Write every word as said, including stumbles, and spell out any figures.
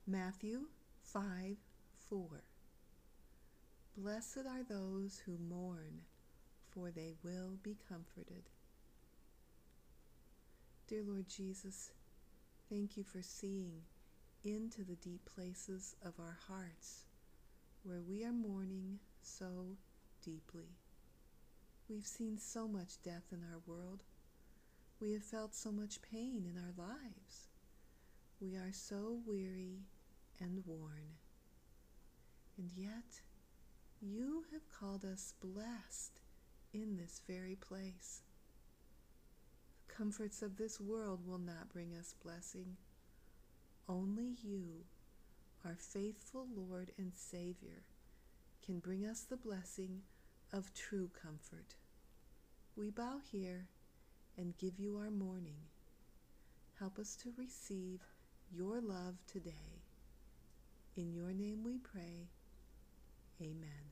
Matthew five four. Blessed are those who mourn, for they will be comforted. Dear Lord Jesus, thank you for seeing into the deep places of our hearts where we are mourning so deeply. We've seen so much death in our world. We have felt so much pain in our lives. We are so weary and worn. And yet, you have called us blessed in this very place. The comforts of this world will not bring us blessing. Only you, our faithful Lord and Savior, can bring us the blessing of true comfort. We bow here and give you our mourning. Help us to receive your love today. In your name we pray. Amen.